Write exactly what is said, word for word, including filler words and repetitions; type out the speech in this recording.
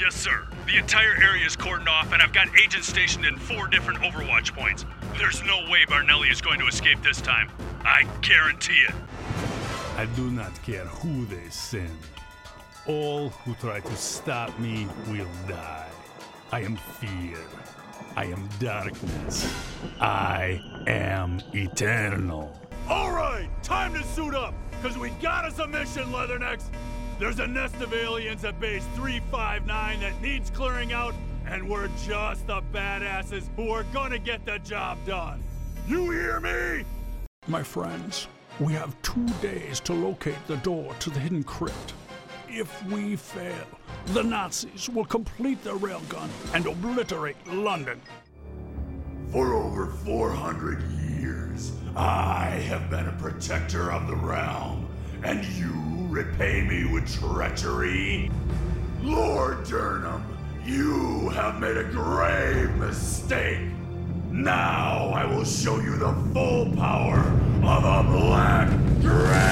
Yes, sir. The entire area is cordoned off, and I've got agents stationed in four different overwatch points. There's no way Barnelli is going to escape this time. I guarantee it. I do not care who they send. All who try to stop me will die. I am fear. I am darkness. I am eternal. All right, time to suit up, because we got us a mission, Leathernecks. There's a nest of aliens at base three five nine that needs clearing out, and we're just the badasses who are gonna get the job done. You hear me? My friends, we have two days to locate the door to the hidden crypt. If we fail, the Nazis will complete their railgun and obliterate London. For over four hundred years, I have been a protector of the realm, and you repay me with treachery? Lord Durham, you have made a grave mistake. Now I will show you the full power of a Black Dragon!